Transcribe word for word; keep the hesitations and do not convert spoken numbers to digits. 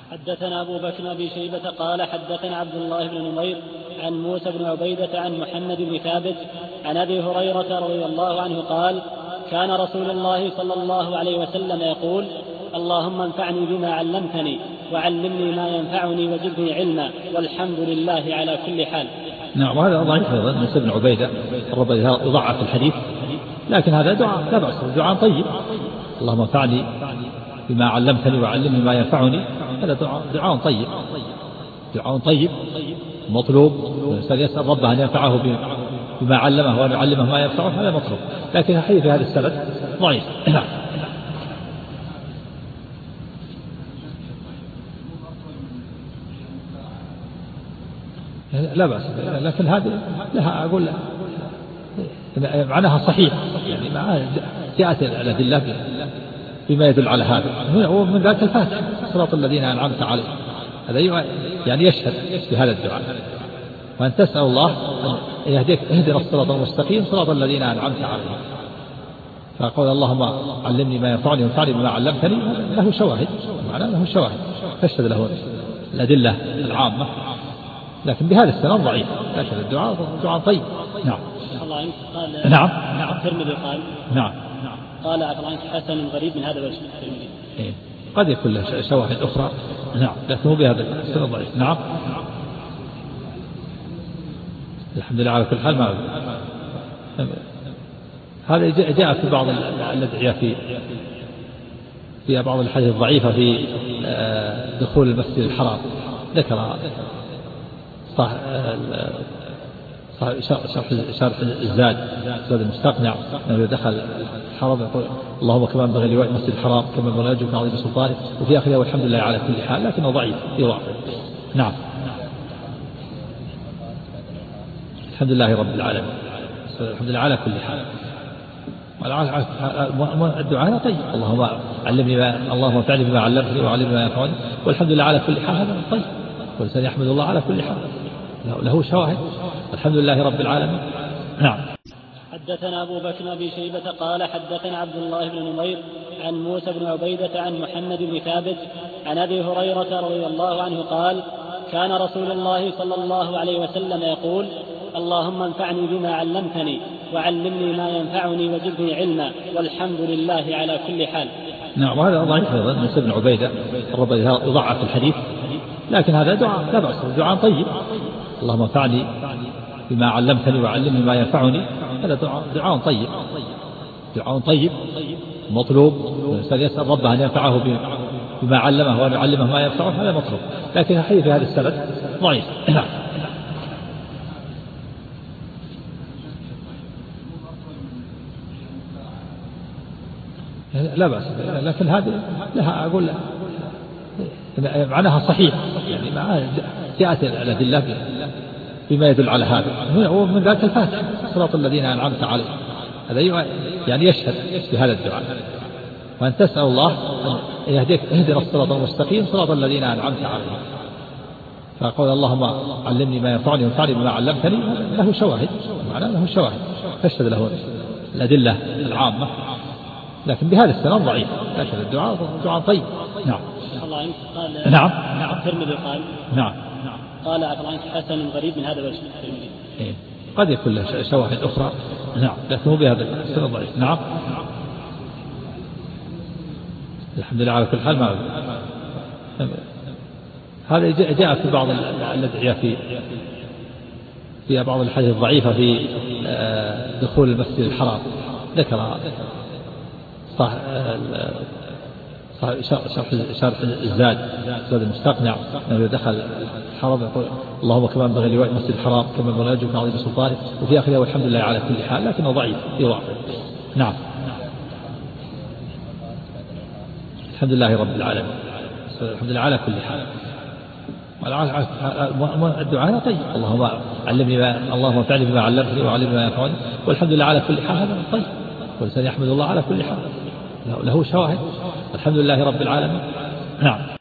حدثنا أبو بكر بن شيبة قال حدثنا عبد الله بن نمير عن موسى بن عبيدة عن محمد بن ثابت عن أبي هريرة رضي الله عنه قال كان رسول الله صلى الله عليه وسلم يقول اللهم انفعني بما علمتني وعلمني ما ينفعني وزدني علما والحمد لله على كل حال. نعم، وهذا ضعيف أيضا موسى بن عبيدة الربيعي يضعف الحديث، لكن هذا دعاء لا بأس، دعاء طيب. اللهم انفعني بما علمتني وعلمني ما ينفعني، هذا دعاء, دعاء طيب دعاء طيب مطلوب. الإنسان يسأل ربه أن ينفعه بما علمه وأن يعلمه ما ينفعه، هذا مطلوب، لكن الحديث في هذا السند ضعيف. لا بأس، لكن هذه لها أقول معناها صحيح، يعني جاءت الأدلة بما يدل على هذا، ومن ذلك الفاتحة صراط الذين أنعمت عليهم، هذا يعني يشهد بهذا الدعاء، وأن تسأل الله أن يهديك اهدنا الصراط المستقيم صراط الذين أنعمت عليهم، فقال اللهم علمني ما ينفعني وانفعني بما علمتني، له شواهد، معناه له شواهد تشهد له الأدلة العامة، لكن بهذا السند ضعيف، لكن الدعاء دعاء طيب. نعم. الله عنك قال نعم. الترمذي قال نعم قال عبد الله حسن غريب من هذا الوجه الترمذي. إيه. قد يكون له شواهد أخرى، نعم، لكن هو بهذا السند ضعيف. نعم. الحمد لله على كل حال. ما هذا جاء في بعض الأدعية في في بعض الحديث الضعيفة في دخول المسجد الحرام، ذكر صح شرح شرح الزاد زاد المستقنع أنه دخل الحرم يقول اللهم كما ينبغي لوجه المسجد الحرام كما ينبغي لوجهك عظيم سلطانه، وفي آخره والحمد لله على كل حال، لكنه ضعيف يضاعف. نعم. الحمد لله رب العالمين، الحمد لله على كل حال. الدعاء طيب، اللهم علمني ما اللهم انفعني بما علمتني وعلمني ما ينفعني والحمد لله على كل حال، هذا طيب، والإنسان يحمد الله على كل حال، له شواهد. الحمد لله رب العالمين. نعم. حدثنا أبو بكر بن شيبة قال حدثنا عبد الله بن نمير عن موسى بن عبيدة عن محمد بن ثابت عن أبي هريرة رضي الله عنه قال كان رسول الله صلى الله عليه وسلم يقول اللهم انفعني بما علمتني وعلمني ما ينفعني وزدني علما والحمد لله على كل حال. نعم، وهذا ضعيف أيضا موسى بن عبيدة الربيعي يضعف الحديث، لكن هذا دعاء لا بأس، دعاء طيب. اللهم انفعني بما علمتني وعلمني ما ينفعني، هذا دعاء, دعاء طيب دعاء طيب مطلوب. الإنسان يسأل ربه أن ينفعه بما علمه وأن يعلمه ما ينفعه، هذا مطلوب، لكن الحديث في هذا السند ضعيف. لا بأس، لكن هذه لها أقول معناها صحيح، يعني جاءت الأدلة بما يدل على هذا، ومن ذلك الفاتحة صراط الذين أنعمت عليهم، هذا يعني يشهد بهذا الدعاء، وأن تسأل الله أن يهديك اهدنا الصراط المستقيم صراط الذين أنعمت عليهم، فقال اللهم علمني ما ينفعني وانفعني بما علمتني، له شواهد، معناه له شواهد تشهد له الأدلة العامة، لكن بهذا السند ضعيف، لكن الدعاء دعاء طيب. نعم. الله عنك قال نعم. الترمذي قال نعم قال عبد الله حسن غريب من هذا الوجه الترمذي. إيه. قد يكون له شواهد أخرى، نعم، لكن هو بهذا السند ضعيف. نعم. الحمد لله على كل حال. ما هذا جاء في بعض الأدعية في في بعض الحديث الضعيفة في دخول المسجد الحرام، ذكر صح شرح شرح الزاد زاد المستقنع أنه دخل الحرم يقول اللهم كما ينبغي لوجه المسجد الحرام كما ينبغي لوجهك عظيم سلطانه، وفي آخره والحمد لله على كل حال، لكنه ضعيف يضاعف. نعم. الحمد لله رب العالمين، الحمد لله على كل حال. الدعاء طيب، اللهم علمني ما اللهم انفعني بما علمتني وعلمني ما ينفعني والحمد لله على كل حال، هذا طيب، والإنسان يحمد الله على كل حال، له شواهد. الحمد لله رب العالمين. نعم.